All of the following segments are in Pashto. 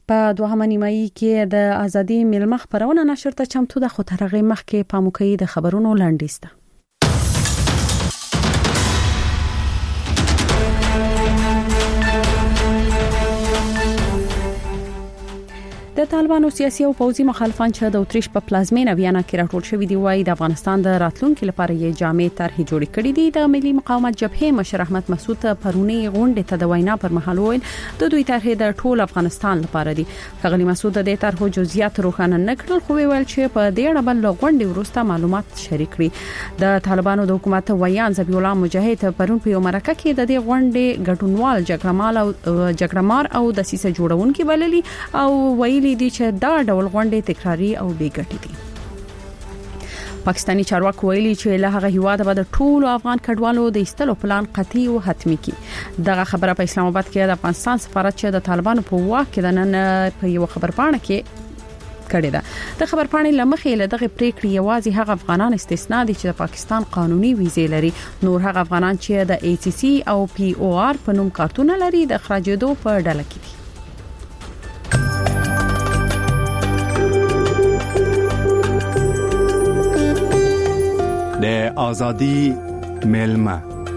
په دوهمه نیمایي کې د ازادي ملمخ خبرونه نشر ته چمتو د خطرغه مخ کې پاموکي د خبرونو لاندېسته. د طالبانو سیاسي او پوځي مخالفان چې د اتریش په پلازمینه ویانا کې راټول شوي دي وايي د افغانستان د راتلونکو لپاره یې جامع طرحې جوړې کړې دي. د ملي مقاومت جبهې مشر احمد مسعود پرونی غونډه ته د وینا پر مهال ویل د دوی طرحې د ټول افغانستان لپاره دي. ښاغلي مسعود د طرحو جزئیات روښانه نه کړل خو ویل چې په دې اړه بل غونډه وروسته معلومات شریک کړي. د طالبانو د حکومت ویان ذبیح الله مجاهد پرون په یو مرکه کې د دې غونډې ګډونوال جګړمار او د سیسه جوړونکو بللي او ویلي دي چې دا ډول غونډې تکراری او بې ګټې دي. پاکستاني چارواکي ویلي چې له هغه هیواده به د ټولو افغان کډوالو د ایستلو پلان قطعي او حتمي کی. دغه خبره په اسلام آباد کې د افغانستان سفارت چې د طالبانو په واک کې د نن په یو خبرپاڼه کې کړی ده. د خبرپاڼې لمخې له دغه پریکړې یوازې هغه افغانان استثنا دي چې د پاکستان قانوني ویزې لري. نور هغه افغانان چې د ای سی سی او پی او آر په نوم کارتونه لري د اخراجېدو په ډله کې دي. د ازادي ملمه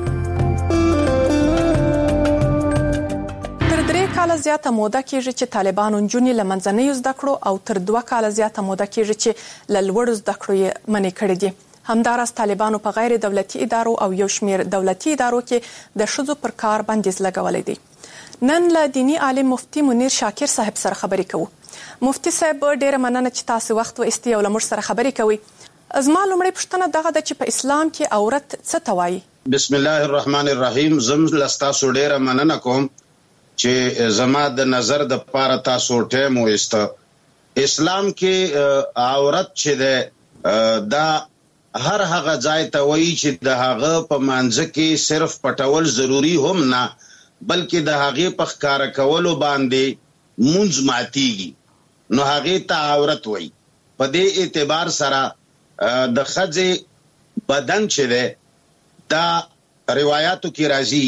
تر 3 کاله زیاته موده کېږي چې طالبانو نجونې له منځنیو زده کړو او تر 2 کاله زیاته موده کېږي چې له لوړو زده کړو یې منع کړي دي. همداراز طالبانو په غیر دولتي ادارو او یو شمېر دولتي ادارو کې د ښځو پر کار بندیز لګولې دي. نن له دینی عالم مفتي منیر شاکر صاحب سره خبرې کوو. مفتي صاحب ډېره مننه چې تاسو وخت وایستئ او له موږ سره خبرې کوئ. ازما لومړی پوښتنه دغه د چې په اسلام کې عورت څه ته وایي؟ بسم الله الرحمن الرحیم. زم لستاسو ډیره مننه کوم چې زما د نظر د پاره تاسو ټیم وایسته. اسلام کې عورت چې ده دا هر هغه ځای ته وایي چې د هغه په منځ کې صرف پټول ضروری هم نه بلکې د هغه په ښکارا کولو باندې مونږ ماتيږي نو هغه ته عورت وایي. په دې اعتبار سره د خځې بدن چې ده دا روایتو کې راځي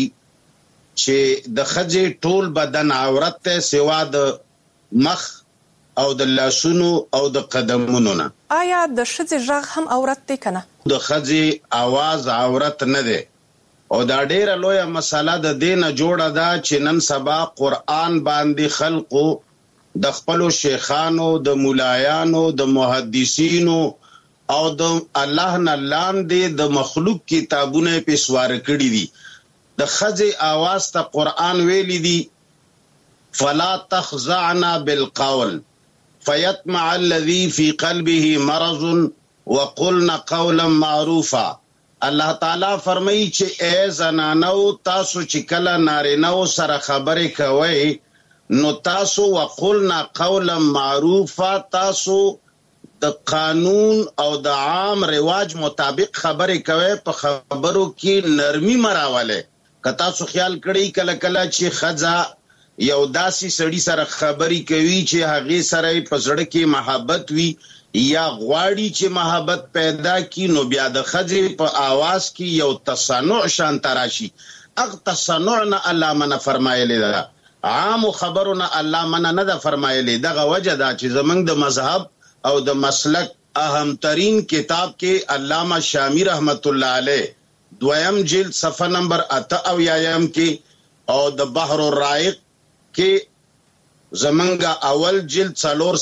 چې د خځې ټول بدن عورت ته سوا د مخ او د لاسونو او د قدمونو نه. آیا د ښځې غږ هم عورت دی کنه؟ د ښځې आवाज عورت نه دی او دا ډیره لویه مسله د دینه جوړه ده چې نن سبا قرآن باندې خلقو د خپل شیخانو د مولایانو د محدثینو او د الله نه لاندې د مخلوق کتابونه په سوار کړی دي. د خځې आवाज ته قرآن ویلی دي فلا تخضعن بالقول فيطمع الذي في قلبه مرض وقلن قولا معروفا. الله تعالی فرمایي چې ای زنانو تاسو چې کله نارینه‌و سره خبرې کوئ نو تاسو وقلن قولا معروفا تاسو د قانون او د عام رواج مطابق خبرې کوي. په خبرو کې نرمي مراوله. که تاسو خیال کړئ کله کله چې خځه یو داسې سړی سره خبرې کوي چې هغه سره په زړه کې محبت وي یا غواړي چې محبت پیدا کی نو بیا د خځې په आवाज کې یو تصنع شان تراشي. اغه تصنع نه الله منه فرمایلی ده. عام خبرونه الله منه نه ده فرمایلی. دغه وجه دا چې زمنګ د مذهب او د مسلک اهم ترین کتاب کې علامه شامی رحمت الله علیه دویم جلد صفحه نمبر 88 کې او د بحر الرائق کې زمنګ اول جلد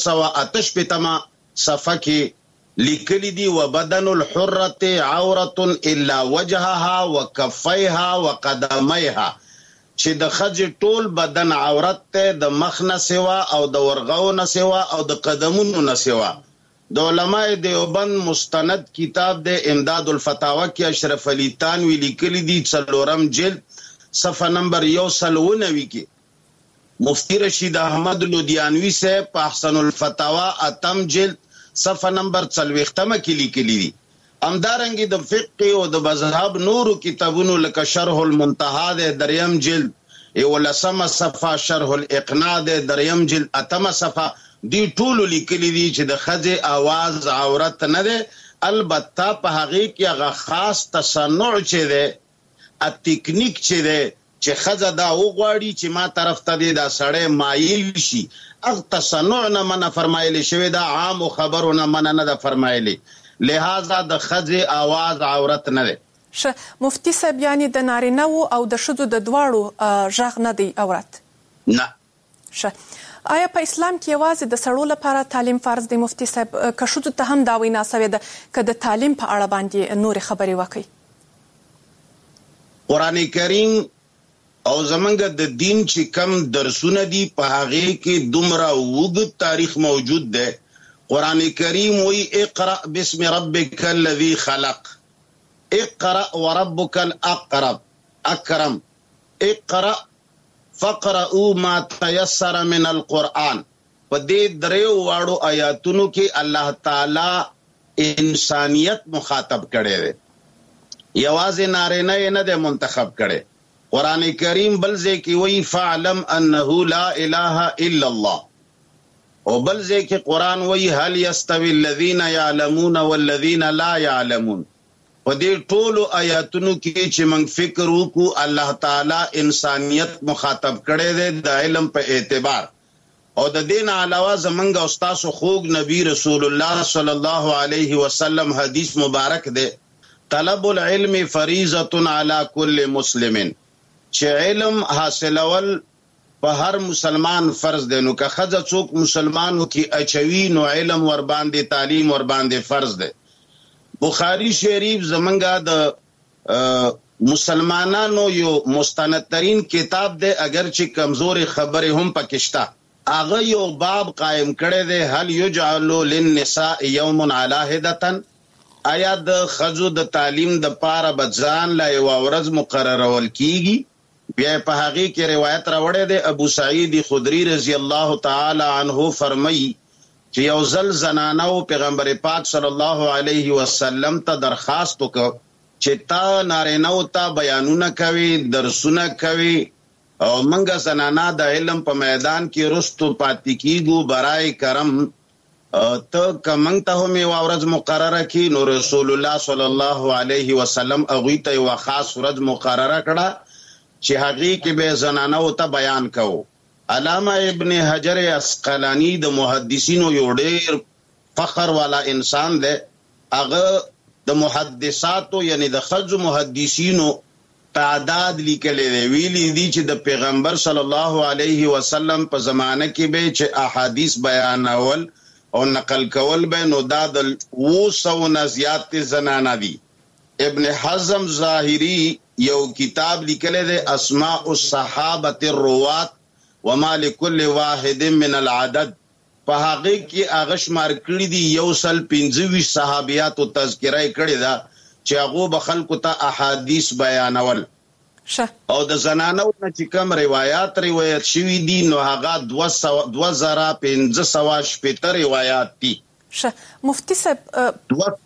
488 صفحه کې لیکلی دی وبدن الحرة عورة الا وجهها وكفيها وقدميها چې د خځې ټول بدن عورت ته د مخ نه سوا او د ورغو نه سوا او د قدمونو نه سوا. د علماء دیوبند مستند کتاب د امداد الفتاوا کې اشرف علی تانوی لیکلی دی 4 جلد صفحه نمبر 190 کې مفتی رشید احمد لودیانوی سے په احسن الفتاوا اتم جلد صفحه نمبر 40 کې لیکلی دی. امدارنګي د فقه او د مذهب نورو کتابونو لکه شرح المنتهى د دریم جلد ولسم صفحه شرح الاقناع د دریم جلد اتم صفحه دی ټول لیکلي دي چې د خځې आवाज عورت نه ده. البته په هغه کې هغه خاص تصنع چې ده ا تکنیک چې ده چې خزه دا وغواړي چې ما طرف ته دی دا سړی مایل شي اغ تصنع نه منع فرمایلی شوی دا عام خبرو نه منع نه ده فرمایلی لہذا د خزه आवाज عورت نه ده. مفتی صاحب یعنی د نارینه او د ښځو د دواړو غږ نه دی عورت؟ نه. آیا په اسلام کې یوازې د سړو لپاره تعلیم فرض دی مفتی صاحب که ښځو ته هم دا وینا سوې ده که د تعلیم په اړه باندې نورې خبرې وکړي؟ قرآن کریم او زمونږ د دین چې کم درسونه دي په هغې کې دومره اوږد تاریخ موجود دی. قرآن کریم وی اقرأ بسم ربک الذی خلق، اقرأ وربک الاکرم، اقرأ فقرأوا ما تيسر من القرآن. په دې دریو واړو آیاتونو کې الله تعالی انسانیت مخاطب کړی دی، یوازې نارینه یې نه دی منتخب کړی. قرآن کریم بل ځای کې وایي فاعلم انه لا اله الا الله، او بل ځای کې قرآن وایي هل یستوی الذین یعلمون والذین لا یعلمون. په دې ټولو آیاتونو کې چې موږ فکر وکړو الله تعالی انسانیت مخاطب کړی دی د علم په اعتبار. او د دین علاوه زمونږ او ستاسو خوږ نبی رسول الله صلی الله علیه وسلم حدیث مبارک دی طلب العلم فریضة علی کل مسلم، چې علم حاصلول په هر مسلمان فرض دی. نو که ښځه څوک مسلمانو کې اچوي نو علم ور باندې تعلیم ور باندې فرض دی. بخاری شریف زمنګا د مسلمانانو یو مستند ترین کتاب دی، اگر چې کمزوري خبره هم پکشتا. هغه یو باب قائم کړی دی هل یجعل للنساء یوم علی هدتن، آیا د خزو د تعلیم د پاره بځان لا یو ورځ مقررول کیږي. بیا په هغه کې روایت راوړی دی ابو سعید خدری رضی الله تعالی عنہ فرمایي چې یو ځل زنانو پیغمبر پاک صلی الله علیه وسلم ته درخواست وکړ چې تا نارینه‌و ته بیانونه کوي، درسونه کوي، او منګه زنانا د علم په میدان کې رستو پاتې کیږو، برای کرم ته کمنګ ته هم یو ورځ مقرره کی. نو رسول الله صلی الله علیه وسلم هغوی ته یو خاص ورځ مقرره کړه چې هغې کې به زنانو ته بیان کوو. علامه ابن حجر اسقلانی د محدثینو یو ډیر فخر والا انسان دی. هغه د محدثاتو یعنی د ښځو محدثینو تعداد لیکلی دی. ویلي دي چې د پیغمبر صلی الله علیه وسلم په زمانه کې به چې احادیث بیانول او نقل کول به نو دا د 200 نه زیات زنانه دي. ابن حزم ظاهری یو کتاب لیکلی دی اسماء الصحابه الروات وما لكل واحد من العدد، په هغه کې هغه شمار کړي دي 125 صحابیات او تذکره کړي دا چې هغه به خلکو ته احادیث بیانول. او د زنانو نه چې کوم روایت شوي دي نو هغه 2515 روایات دي. مفتی صاحب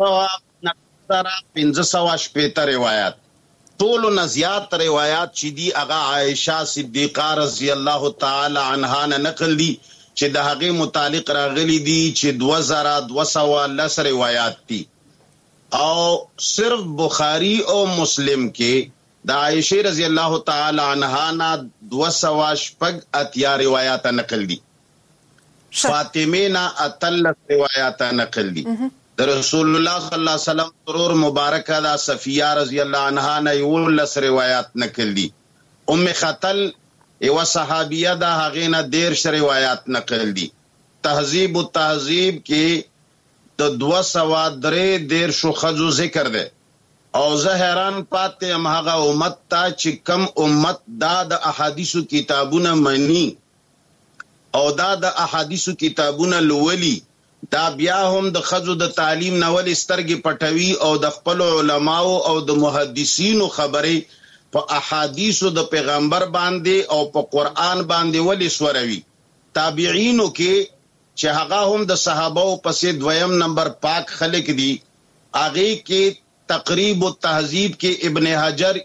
2515 روایات ټولو نه زیات روایات چې دي هغه عائشه صدیقه رضی الله تعالی عنها نه نقل دي چې د هغې متعلق راغلي دي چې 2210 روایات دي. او صرف بخاری او مسلم کې د عائشه رضی الله تعالی عنها نه 280 روایات نقل دي. فاطمه نه 38 روایات نقل دي. د رسول الله صلی الله علیه وسلم ترور مبارکه دا صفیه رضی الله عنها نه 19 روایات نقل دي. ام خطل یو صحابیه دا هغې نه 13 روایات نقل دي. تهذیب التهذیب کې د 213 ښځو ذکر دی. او زه حیران پاتې یم هغه امت ته چې کم امت دا د احادیثو کتابونه مني او دا د احادیثو کتابونه لولي، دا بیا هم د ښځو د تعلیم نه ولې سترګې پټوي او د خپلو علماو او د محدثینو خبرې په احادیثو د پیغمبر باندې او په قرآن باندې ولې سوروي. تابعینو کې چې هغه هم د صحابو پسې دویم نمبر پاک خلق دي، هغې کې تقریب التهذیب کې ابن حجر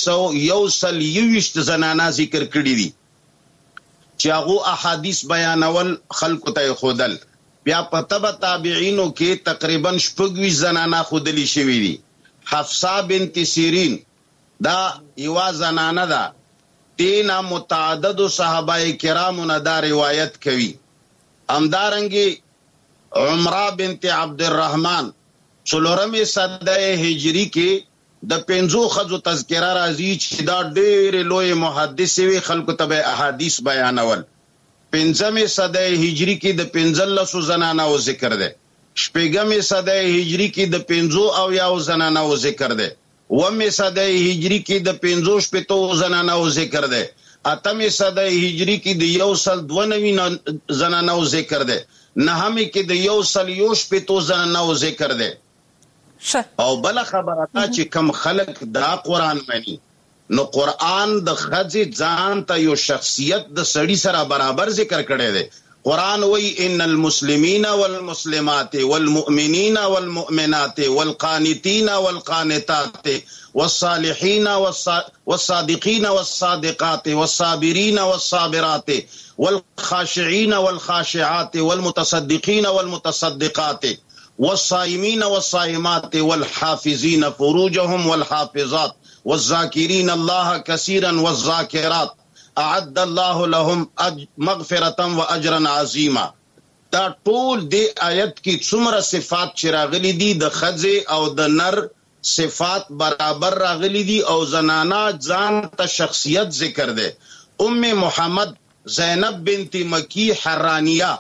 121 زنانه ذکر کړي دي چې هغه احادیث بیانول خلکو ته خودل. بیا په تبع تابعینو کې تقریبا 26 زنانه خودلی شوي دي. حفصه بنت سیرین دا یو زنانه ده دینا متعدد صحابه کرامو نه دا روایت کوي. همدارنګي عمره بنت عبد الرحمن څلورمې صده هجری کې د 5 خزو تذکرہ راځي چې دا ډېر لوی محدث وی خلکو ته احادیث بیانول. 5مې صده هجری کې د 15 زنانو ذکر ده. 8مې صده هجری کې د 50 زنانو ذکر ده. 9مې صده هجری کې د 50 زنانو ذکر ده. 8مې صده هجری کې د 192 زنانو ذکر ده. 9مې کې د 150 زنانو ذکر ده. او بل خبره تا چې کم خلق دا قرآن مني نو قرآن د خځې ځان ته یو شخصیت د سړي سره برابر ذکر کړی دی. قرآن وی ان المسلمین والمسلمات والمؤمنین والمؤمنات والقانتین والقانتات والصالحین والصادقین والصادقات والصابرین والصابرات والخاشعین والخاشعات والمتصدقین والمتصدقات والصائمين والصائمات والحافظين فروجهم والحافظات والذاكرين الله كثيرا والذاكرات اعد الله لهم مغفرة واجرا عظيما. دا ټول دی آیت کی څومره صفات چې راغلي دي د خځې او د نر صفات برابر راغلي دي او زنانا ځان ته شخصیت ذکر ده. محمد زینب بنت مکی حرانیہ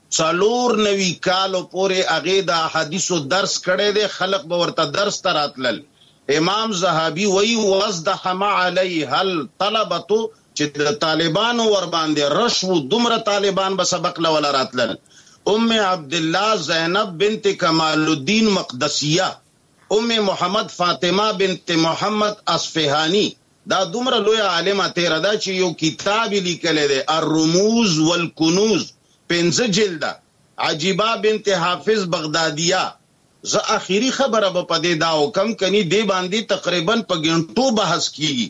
94 کالو پورې هغه د احادیثو درس کړی دی. خلق به ورته درس ته راتلل. امام زهبي وی وازدحم علیها الطلبه چې د طالبانو ور باندې رشو دومره طالبان به سبق لول راتلل. عبد الله زینب بنت کمال الدین مقدسیه، محمد فاطمه بنت محمد اصفهانی دا دومره لوی عالمه تیر دا چې یو کتاب لیکل دی الرموز والکنوز 5 جلده. عجیبه بنت حافظ بغدادیه. زه اخیری خبره به پدې دا حکم کني دی باندې تقریبا په غنټو بحث کیږي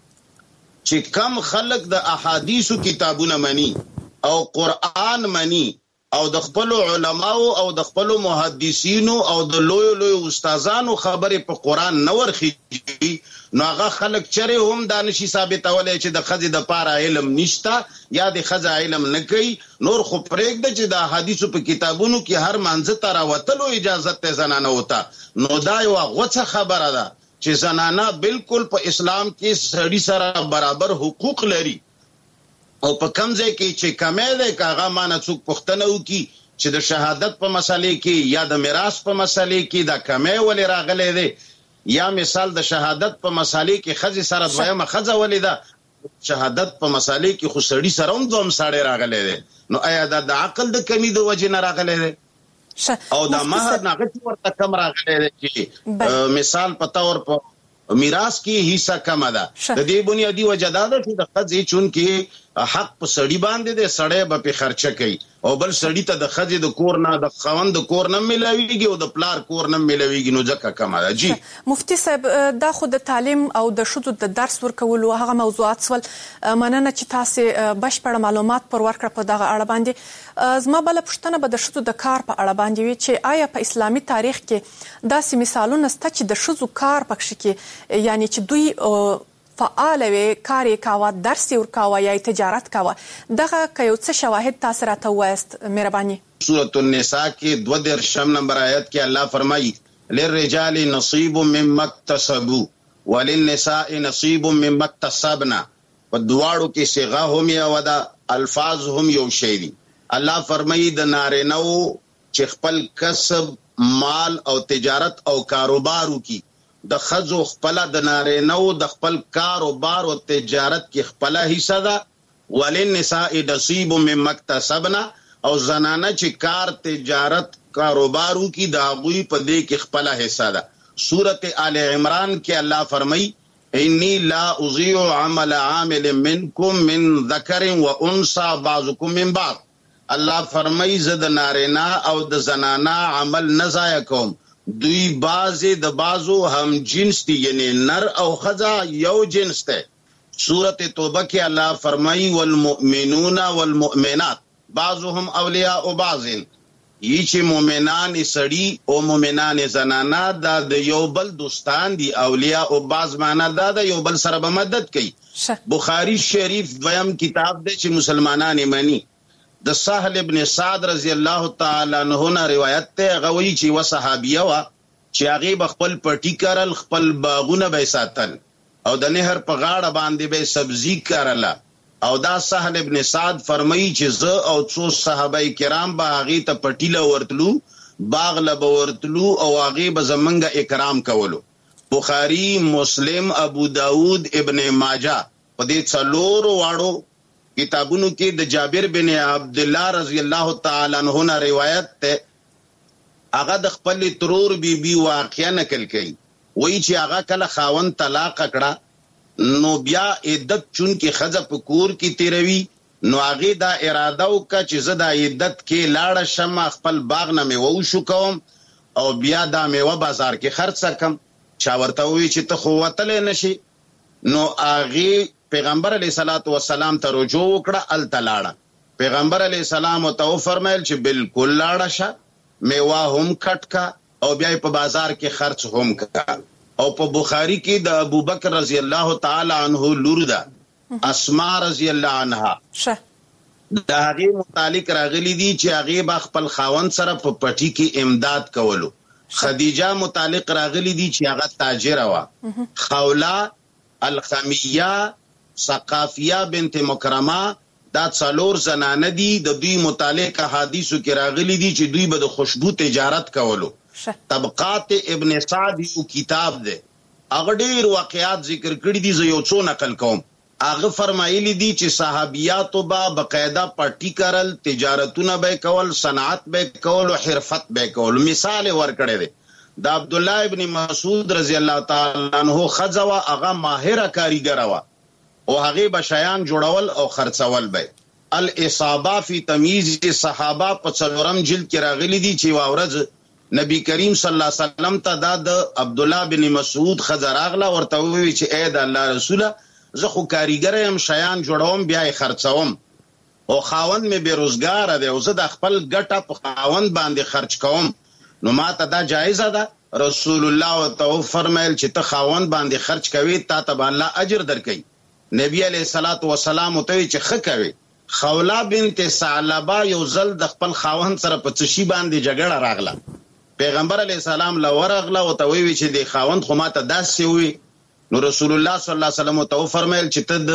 چې کم خلق د احادیثو کتابونه مني او قرآن مني او د خپل علماو او د خپل محدثینو او د لوی استادانو خبره په قرآن نه ورخي نو هغه خلق چره هم دانشي ثابتولای چې د خځې د پاره علم نشتا یا د خځه علم نه کوي. نور خو پرېږده چې د حدیثو په کتابونو کې هر منځ ته راوتلو اجازه ته زنانه وتا. نو دا یو غوڅه خبره ده چې زنانه بالکل په اسلام کې سړي سره برابر حقوق لري او په کم ځای کې چې کمې ده کاغه مانه څوک پښتنه وکي چې د شهادت په مسلې کې یا د میراث په مسلې کې دا کمې ولې راغلي ده یا مثال د شهادت په مسالې کې خځې سره دویمه خځه ولیدا شهادت په مسالې کې خو سړي سره هم دوم ساړي راغلي دي. نو آیا دا د عقل د کمی د وجې نه راغلي دي او دا مہر ناغتی ورته کم راغلي دي چې مثال په تور په میراث کې حصہ کم ده. د دې بنیادی وجه دا ده چې د خځې چون کې حق په سړي باندې د سړی به په خرچه کوي او بل سړی ته د خځې د کور نه د خوند د کور نه ملاويږي او د پلار کور نه ملاويږي نو ځکه کم ده. جی مفتي صاحب دا خو د تعلیم او د شذو د درس ورکولو هغه موضوعات سول مننه چې تاسو بشپړ معلومات پر ورکړه په دغه اړه باندې. زما بل پښتنه به د شذو د کار په اړه باندې وي چې آیا په اسلامي تاریخ کې داسې مثالونه ست چې د شذو کار پکښ کې یعنی چې دوی فعال وي کار کاوه درس ورکاوه یا تجارت کاوه دغه کيو څه شواهد تاسو راته وایست مهرباني. سورۃ النساء کې 22 نمبر آیت کې الله فرمایي للرجال نصيب مما اكتسبوا وللنساء نصيب مما اكتسبنا. په دواړو کې صيغه هم یا ودا الفاظ هم یو شی دي. الله فرمایي د نارینو چې خپل کسب مال او تجارت او کاروبارو کې د خزو خپل د نارینو د خپل کاروبار او تجارت کې خپل حصہ ده. وللنساء نصيب مما اكتسبنا او زنانه چې کار تجارت کاروبارو کې داغوی په دې کې خپل حصہ ده. سورۃ آل عمران کې الله فرمایي انی لا اضيع عمل عامل منکم من ذکر وانثى بعضکم من بعض. الله فرمایي زه د نارینا او د زنانا عمل نه ضایع کوم. دوی بازی د بازو هم جنس دی یعنی نر او خزا یو جنس ده. سورۃ توبہ کې الله فرمایي والمؤمنون والمؤمنات بعضهم اولیاء بعض چې مؤمنان سړي او مؤمنان زنانا د یو بل دوستان دي اولیاء او باز معنا د یو بل سره به مدد کوي. بخاری شریف دویم کتاب دی چې مسلمانان مانی. د سهل ابن سعد رضی الله تعالی عنہ نه روایت ته غوي چې و صحابیه وا چې هغه خپل پټی کارل خپل باغونه به ساتل او د نهر په غاړه باندې به سبزی کارله او دا سهل ابن سعد فرمایي چې زه او څو صحابه کرام به هغه ته پټی له ورتلو باغ له ورتلو او هغه به زمنګ اکرام کولو. بخاری، مسلم، ابو داود، ابن ماجه په دې څلورو واړو کتابونو کې د جابر بن عبد الله رضی الله تعالی عنہ نه روایت ته هغه د خپل ترور بی واقعا نقل کړي. وایي چې هغه کله خاوند طلاق کړه نو بیا عدت چون کې خزه په کور کې تیروي نو هغه دا اراده وکړه چې زه د عدت کې لاړه شم خپل باغ نه میوه شو کوم او بیا دا میوه بازار کې خرڅ کم. چا ورته وی چې ته خو وتلې نشي نو هغه پیغمبر علیه الصلاۃ والسلام ته رجوع وکړه ال تلاړه. پیغمبر علیه السلام ته فرمایل چې بالکل لاړه شه میوه هم کټ کا او بیا په بازار کې خرڅ هم کا. او په بخاری کې د ابوبکر رضی الله تعالی عنہ لور ده اسماء رضی الله عنها د هغه متعلق راغلی دي چې هغه با خپل خاوند سره په پټی کې امداد کولو. خدیجه متعلق راغلی دي چې هغه تاجر وا. خولا، الخمیه، ثقافیه بنت مکرمه دا څلور زنانه دي د دوی متعلق احادیثو کې راغلي دي چې دوی به د خوشبو تجارت کولو. طبقات ابن سعد یو کتاب دی هغه ډیر واقعات ذکر کړي دي زه یو څو نقل کوم. هغه فرمایلی دي چې صحابیاتو با بقاعده پټی کارل تجارتونه به کول صنعت به کول او حرفت به کول. مثال ورکړی دی د عبد الله ابن مسعود رضی الله تعالی عنہ خزوا هغه ماهر کاریګر وا او هغه بشیان جوړول او خرڅول به. الاصابه فی تمییز صحابه په څلورم جلد کې راغلی دي چې واورز نبی کریم صلی الله علیه وسلم ته د عبد الله بن مسعود خزراغله ورته وی چې اے د الله رسوله زه خو کاریګر یم شیان جوړوم بیا یې خرڅوم او خاوند مې بیروزګار دی او زه د خپل ګټه په خاوند باندې خرچ کوم نو ما ته دا جایزه ده. رسول الله تو فرمایل چې ته خاوند باندې خرچ کوي تا ته الله اجر درکوي. نبی علیہ الصلوۃ والسلام ته چې خکوي. خولا بنت ثعلبه یو ځل د خپل خاوند سره په څشي باندې جګړه راغله. پیغمبر علیہ السلام لورغله او ته وی چې د خاوند خو ماته داسې وي نو رسول الله صلی الله علیه وسلم ته فرمایل چې ته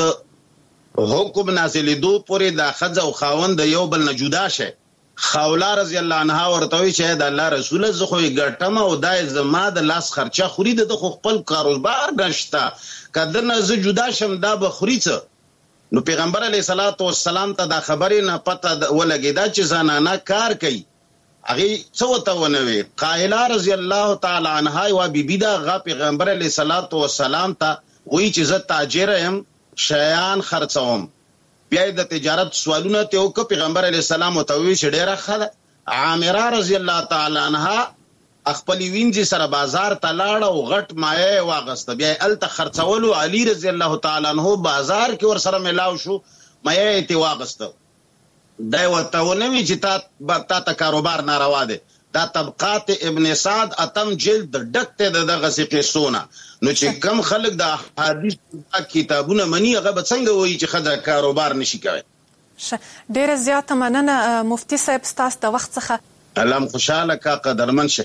د حکم نازلېدو پورې د خځه او خاوند یو بل نه جدا شه. خولا رضی الله عنها ورته وی چې د الله رسول زه خو ګټم او دای زما د لاس خرچه خوري د خپل کاروبار نشتا کله نه زه جدا شم دا به خوريڅ. نو پیغمبر علیه الصلاۃ والسلام ته دا خبرې نه پته ولګیدا چې زنانه کار کوي. هغه څه ته ونوي قائله رضی الله تعالی عنها او بیبی دا غ پیغمبر علیه الصلاۃ والسلام ته وی چې زه تاجر یم شیان خرڅوم. بیا د تجارت سوالونه ته او پیغمبر علیه السلام ته وی چې ډیره خله عامره رضی الله تعالی عنها خپل وینځي سره بازار ته لاړ او غټ مایه واغسته بیا ال ته خرڅولو. علی رضی الله تعالی عنہ بازار کې ور سره ملاو شو مایه ته واغسته. دا ورته ونوي چې تا کاروبار ناروا دی. دا طبقات ابن سعد اتم جلد ډکته دغه قصونه. نو چې کم خلک د حدیث کتابونه مني هغه به څنګه وایي چې خدای کاروبار نشي کوي. ډیره زیاته مننه مفتي صاحب ستاسو د وخت څخه. الله خوشاله کا قدرمن شه.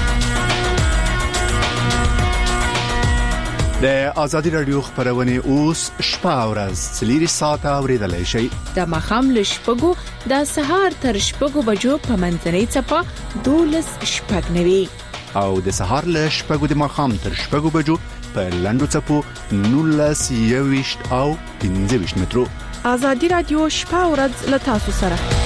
د آزادی رادیو خبرونه اوس شپه ورځ 3 ساعته اوریدلای شي. د مخام لشپګو د سهار تر شپګو بجو په منځنۍ چپه 12 شپږ نوي او د سهار لشپګو د مخام تر شپګو بجو په لندو چپو 19 او 15 مترو. آزادی رادیو شپه ورځ له تاسو سره.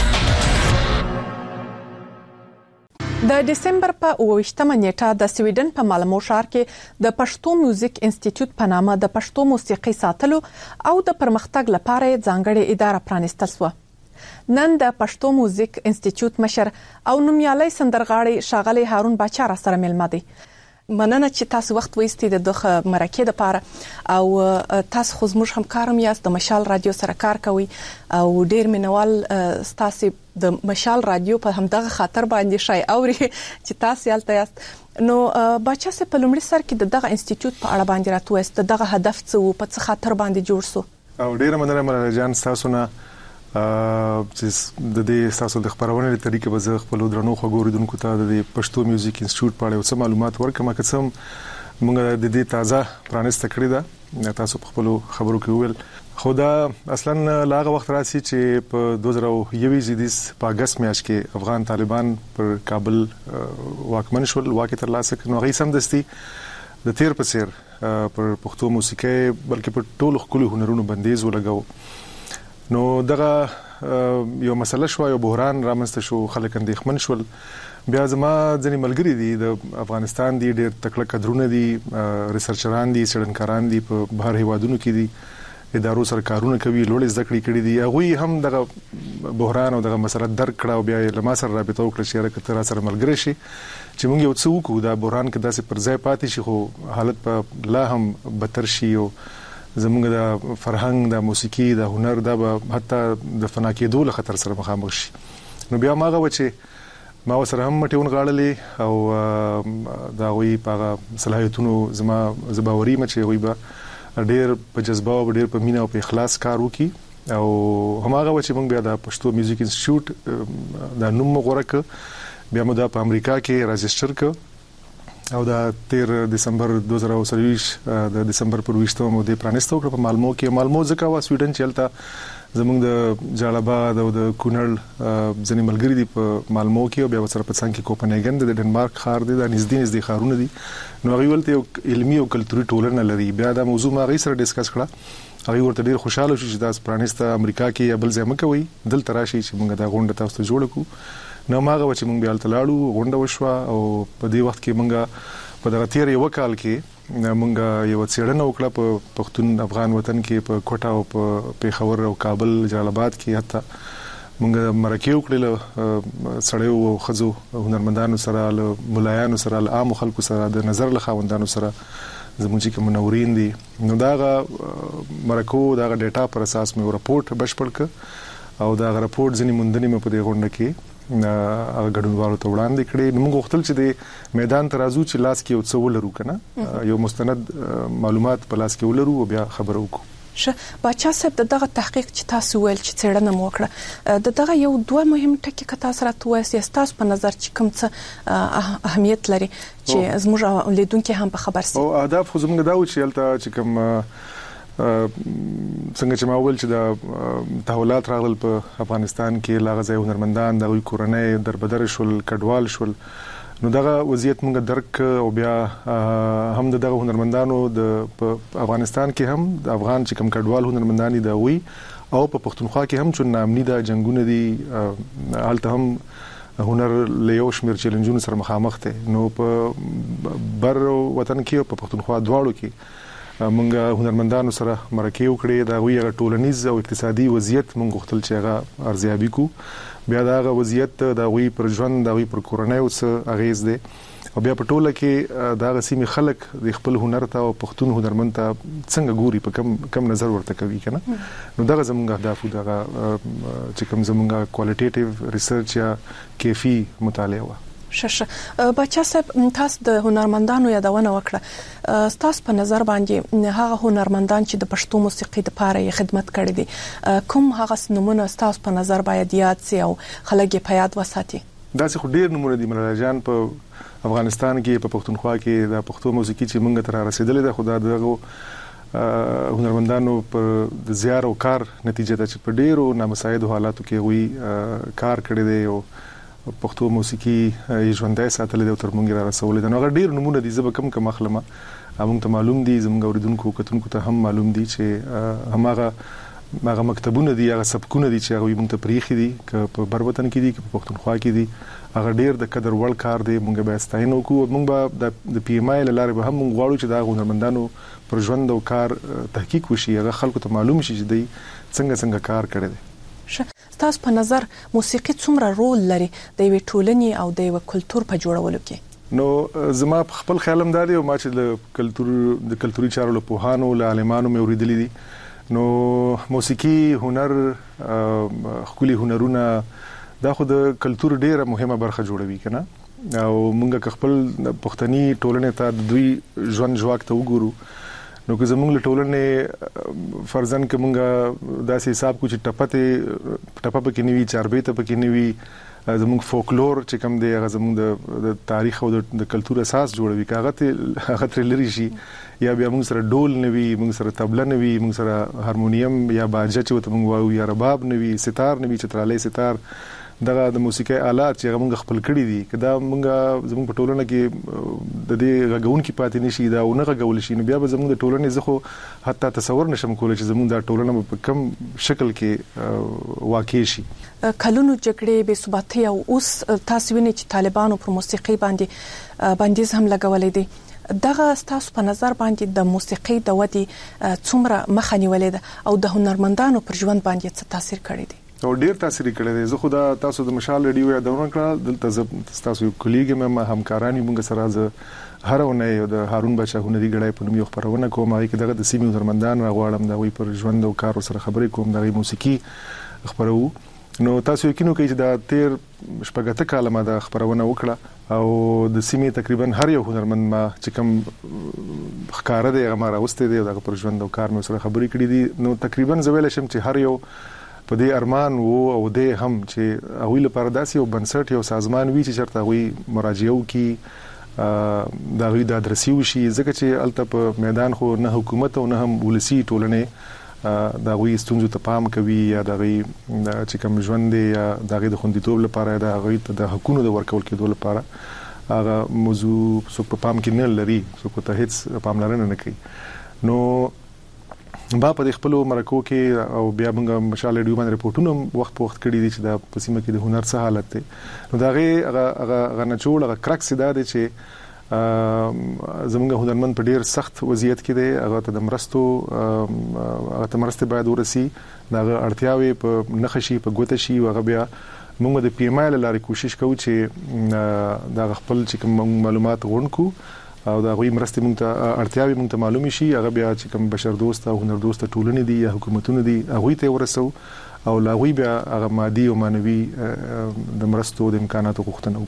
د دسمبر په 28مه نیټه د سویډن په مالمو ښار کې د پښتو میوزیک انسټیټیوټ په نامه د پښتو موسیقي ساتلو او د پرمختګ لپاره ځانګړې اداره پرانیستل شوه. نن د پښتو میوزیک انسټیټیوټ مشر او نومیالي سندرغاړي ښاغلي هارون باچا را سره ملما دي. مننه چې تاسو وخت وایستئ د دغه مرکه لپاره او تاسو خو زموږ همکارم یاست د مشال رادیو سره کار کوي او ډیر مینوال تاسو د مشال رادیو په همدغه خاطر باندې شای اوري چې تاسو یالته یاست نو بچا سه په لومړي سر کې دغه انسټیټیوټ په اړه باندې راتوست دغه هدف څه وو په څه خاطر باندې جوړ سو او ډیر مننه مله جان تاسو نه چې د دې تاسو د خبرونې لپاره طریقې به زه خپل درنو خبرودونکو ته د پښتو میوزیک انسټیټیوټ په اړه څه معلومات ورکړم که څه موږ د دې تازه پرانست کړی دا تاسو په خپل خبرو کې ویل خدا اصلا لاغه وخت راسي چې په 2021 په اگست میاشت کې افغان طالبان پر کابل واکمن شول واکې تر لاسه نو غي سم دستي د تیر په سیر پر پښتو موسیقي بلکې په ټولو خپل هنرونو بندیز ولګاو نو دغه یو مسله شو یو بحران رامنځته شو خلک اندېښمن شول بیا زما ځنې ملګری دي د افغانستان دي ډېر تکړه کډرونه دي ریسرچران دي څېړنکاران دي په بهر هیوادونو کې دي ادارو سره کارونه کوي لوړ زده کړې کړې دي هغه هم دغه بحران او دغه مسله درک کړه او بیا له ما سره رابطه وکړه چې راکته را سره ملګری شي چې موږ یو څه وکړو دا بحران کې داسې پر ځای پاتې شي خو حالت په لا هم بدتر شي او زموږ د فرهنګ د موسیقي د هنر د حتی د فنا کېدو له خطر سره مخامخ شي نو بیا ماغه و چې ما سره هم مټیون غاړلې او دا وی په صلاحیتونو زباوري مچې وي به ډېر په جذبه او ډېر په مینا او په اخلاص کار وکي او هماغه و چې موږ بیا د پښتو میوزیک انسټیټیوټ د نوم غوړک بیا موږ په امریکا کې راجستر ک او دا 13 دسمبر 2023 د دسمبر پر 20 مو د پرانستو کړ په مالمو کې مالمو ځکه وا سویډن چلتا زمونږ د جالباد او د کونړ ځنې ملګری دي په مالمو کې او بیا سره په څنګه کې کوپنهاګن د ډنمارک ښار دی د نږدې خارونه دي نو هغه ولته یو علمي او کلتوري ټولنه لري بیا دا موضوع ما غي سره ډیسکس کړه هغه ورته ډیر خوشاله شو چې دا پرانسته امریکا کې بل ځای مکوي دلته راشي چې موږ دا غونډه تاسو جوړ کړو نو ماغه چې موږ بیا تلاړو غونډه وشوه او په دې وخت کې موږ په دغه تیر یو کال کې موږ یو څېړنه وکړه په پښتون افغان وطن کې په کوټا او په پیښور او کابل جلال آباد کې حتی موږ مرکه وکړه سړیو او خزو هنرمندانو سره ملایانو سره عام خلکو سره د نظر له خاوندانو سره زموږ چې منورین دي نو داغه مرکو داغه ډیټا پر اساس مې راپورټ بشپړ ک او داغه راپورټ ځنی مونډنی مې په دې غونډه کې غړنوالو ته وړاندې کړي موږ غوښتل چې د میدان ترازو چې لاس کې یو څه ولرو کنه یو مستند معلومات په لاس کې ولرو او بیا خبرو وکړو بچا صاحب دغه تحقیق چې تاسو ویل چې څېړنه مو وکړه دغه یو دوه مهم ټکي که تاسو راته تاسو په نظر چې کوم څه اهمیت لري چې زموږ لیدونکو هم په خبر سي او اهداف خو زموږ دا و چې الته چې کوم څنګه چې ما ویل چې د تحولات راغلل په افغانستان کې لاغځي هنرمندان د کورنۍ دربدر شول کډوال شول نو دغه وضعیت موږ درک او بیا هم دغه هنرمندانو د افغانستان کې هم د افغان چې کوم کډوال هنرمندان دي وي او په پښتونخوا کې هم چې نامني د جنگونه دي حالته هم هنر له یو شمیر چیلنجونو سره مخامخ دي نو په بر وطن کې او په پښتونخوا دواړو کې موږ هنرمندانو سره مرکه وکړې دا وی ټولنیز او اقتصادي وضعیت موږ غوښتل چې هغه ارزیابي کو بیا دا وضعیت دا وی پر ژوند دا وی پر کورنۍ او څه اغیز دي او بیا په ټوله کې دا غسیمي خلک د خپل هنر ته او پښتون هنرمند ته څنګه ګوري په کم نظر ورته کوي کنه نو دا زموږ اهداف دا چې کوم زموږ کوالټیټیو ریسرچ یا کیفي مطالعه ششه بچا صاحب تاسو د هنرمندانو یادونه وکړه تاسو په نظر باندې هغه هنرمندان چې د پښتو موسیقي لپاره یې خدمت کړې دي کوم هغه نمونه تاسو په نظر باید یاد سي او خلک په یاد وساتي دا څه ډیر نمونه دي مراجعان په افغانستان کې په پښتونخوا کې د پښتو موسیقي چې موږ تر رسیدلې ده خدای دغه هنرمندانو په زیار او کار نتیجه ده چې په ډیرو نامساعد حالاتو کې وی کار کړی دی او پښتو موسیقي ژوندۍ ساتل د تر مونږ را رسول دي نو ډیر نمونه دي زب کم مخلمه موږ ته معلوم دي زموږ اوریدونکو کتونکو ته هم معلوم دي چې هماغه مکتبونه دي هغه سبکونه دي چې هغه موږ ته پریخي دي ک په بر وطن کې دي ک په پښتونخوا کې دي هغه ډیر د قدر وړ کار دی موږ به ستاینو کو موږ به د پی ام آی لاره به هم موږ غواړو چې دا هنرمندانو پر ژوند او کار تحقیق وشي هغه خلکو ته معلوم شي چې دوی څنګه کار کړی دی تاسو په نظر موسیقي څومره رول لري د یو ټولنې او د یو کلچر په جوړولو کې نو زما خپل خیالم دا دی او ما چې د کلتوري چارو له پوهانو له عالمانو مې اوریدلې دي نو موسیقي هنر خولي هنرونه دا خو د کلتور ډیره مهمه برخه جوړوي کنه او موږ خپل پښتني ټولنې ته د دوی ژوند جواک ته وګورو نو که زموږ له ټولنې فرضاً که موږ داسې حساب کو چې ټپه پکې نه وي چاربیته پکې نه وي زموږ فولکلور چې کوم دی هغه زموږ د تاریخ او د کلتور اساس جوړوي هغه تر لري شي یا بیا موږ سره ډول نه وي موږ سره طبله نه وي موږ سره هارمونیم یا باجه چې وته موږ وایو یا رباب نه وي ستار نه وي چترالي ستار دغه د موسیقي آلات چې موږ خپل کړی دي کدا موږ زموږ په ټولنه کې د دې غږون کې پاتې نشي دا ونه غږول شي نو بیا به زموږ د ټولنې زخه حتی تصور نشم کولای چې زموږ د ټولنه په کم شکل کې واقع شي کلونو جګړې به ثباتي او اوس تاسو وینئ چې طالبانو پر موسیقي باندې بندیز هم لګولې دي دغه تاسو په نظر باندې د موسیقي د ودی څومره مخه نیولې ده او د هنرمندانو پر ژوند باندې څه تاثیر کړی دی او ډیر تاثیر کړی دی زه خدا تاسو د مشال ریډیو یادونه کړل دلته تاسو یو کلیګ مې همکارانی موږ سره ز هر ونه د هارون بچا هنري غړای په نوم یو خبرونه کوم هغه کې دغه د سیمې هنرمندان راغواړم دا وی پر ژوند او کار سره خبرې کوم د موسیقي خبرو نو تاسو یقینو کوي چې دا تیر شپږته کاله ما د خبرونه وکړه او د سیمې تقریبا هر یو هنرمند ما چې کوم ښکار دی هغه ما راوسته دی دغه پر ژوند او کار مې سره خبرې کړې دي نو تقریبا زویل شم چې هر یو په دې ارمان وو او دې هم چې هغه لپاره داسې یو بنسټ یو سازمان وی چې چرته هغه مراجعه وکي دا غوي د ادرسي وشي ځکه چې الته په میدان خو نه حکومت او نه هم ولسی ټولنه دا غوي ستونزو ته پام کوي یا دا غوي چې کوم ژوند دی یا دا غوي د خوندیتوب لپاره دا غوي د حقوقو د ورکول کېدو لپاره هغه موضوع څوک په پام کې نه لري څوک ته هیڅ پاملرنه نه کوي نو با په خپل مرکو کې او بیا موږ مشال ریډیو باندې رپورټونه وخت په وخت کړی دي چې د پسیمه کې د هنر څه حالت دی نو دا هغه نه جوړ هغه کرکس دا دی چې زموږ هنرمند په ډیر سخت وضعیت کې دی هغه ته د مرستو هغه ته مرسته باید ورسي دا اړتیاوي په نخشي په ګوته شي هغه بیا موږ د پی ام آی لپاره کوشش کوو چې دا خپل چې کوم معلومات غونډو او دا غوي مرسته مونږ ته اړتیاوي مونږ ته معلومي شي هغه بیا چې کوم بشر دوست او هنر دوست ټولنې دي یا حکومتونه دي هغه ته ورسو او لا غوي بیا هغه مادي او مانوي د مرستو د امکاناتو غوښتنه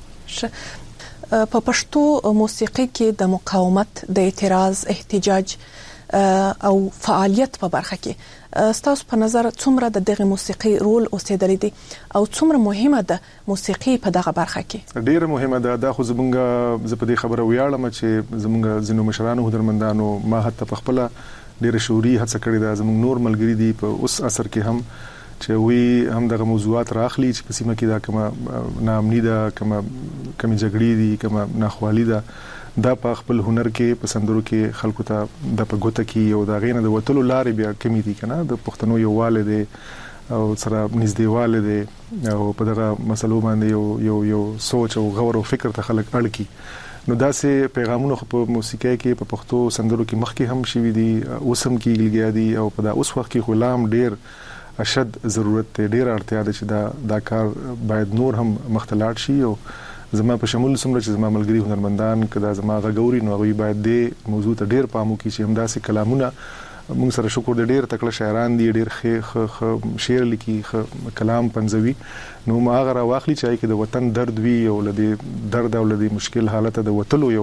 وکړو په پښتو موسیقي کې د مقاومت د اعتراض احتجاج او فعالیت په برخه کې ستاسو په نظر څومره د دغه موسیقي رول اوسېدلی دی او څومره مهمه ده موسیقي په دغه برخه کې ډیره مهمه ده دا خو زمونږ زه په دې خبره ویاړم چې زمونږ زینو مشرانو هنرمندانو ما حتی په خپل ډیره شعوري هڅه کړې ده زمونږ نور ملګری دي په اوس اثر کې هم چې وی هم دغه موضوعات راخلي چې په سیمه کې دا کومه ناامني ده کومه جګړې دي کومه ناخوالي ده دا په خپل هنر کې پسندرو کې خلکو ته د پګوته کې او دا غینه د وټلو لارې بیا کمی دي کنه د پښتنو یو والده او سره نږدېواله دي او په دغه مسلو باندې یو سوچ او غور او فکر ته خلک اړکی نو دا سه پیغامونه په موسیقي کې په پښتو سندرو کې مخکې هم شوي دي اوسم کې لګیا دي او په دا اوس وخت کې غلام ډیر اشد ضرورت ډیر اړتیا ده چې دا کار باید نور هم مختلط شي او زما په شمول سمره چې زما ملګری هنرمندان کدا زما غووري نو غوي باید د موضوع ته ډیر پامو کې چې همداسې کلامونه موږ سره شکر د ډیر تکړه شاعران دي ډیر شعر لیکي کلام پنځوي نو ما غره واخلي چې د وطن درد وی او د درد او د مشکل حالت د وتلو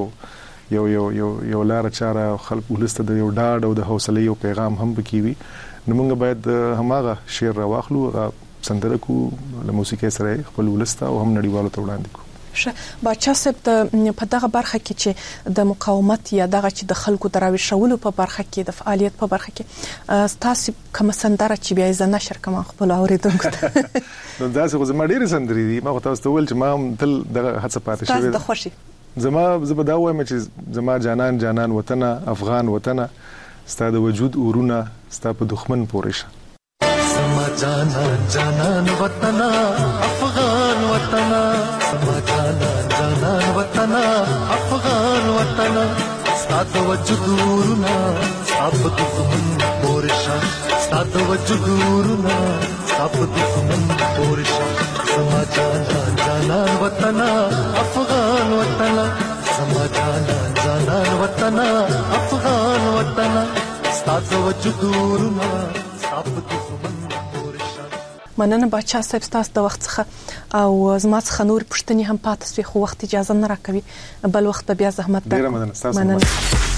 یو لار چاره خلک ولسته د یو ډاډ او د حوصله یو پیغام هم بکیوي نو موږ باید هماغه شعر راواخلو سندره کو له موسیقي سره خپل ولسته او هم نړیوالو ته وړاندې کو باچا صاحب په دغه برخه کې چې د مقاومت یا دغه چې د خلکو دراوي شولو په برخه کې د فعالیت په برخه کې تاسو کوم سندره چې بیا ز نشر کوم خپل اوریدونکو ته نو دا څه زما ډیر سندري دي ما تاسو ته ول چې ما تل دغه هڅه پاتې شوی د خوشي زما زبدا وایم چې زما جانان وطن افغان وطن ستاسو وجود ورونه ستاسو په دښمن پورې سما جانان وطن افغان وطن سما جانان وطن افغان وطن ستاسو وجودورنا ستاسو دښمن پورشا ستاسو وجودورنا ستاسو دښمن پورشا سما جانان وطن افغان افغان وطن زما جانان جانان وطن افغان وطن ستاسو وجودورنا ستاسو دښمن مننه بچا صاحب تاسو د وخت څخه او زما څخه نور پښتني هم پاتې سوي خو وخت اجازه نه راکوي بل وخت بیا زحمت ډیره مننه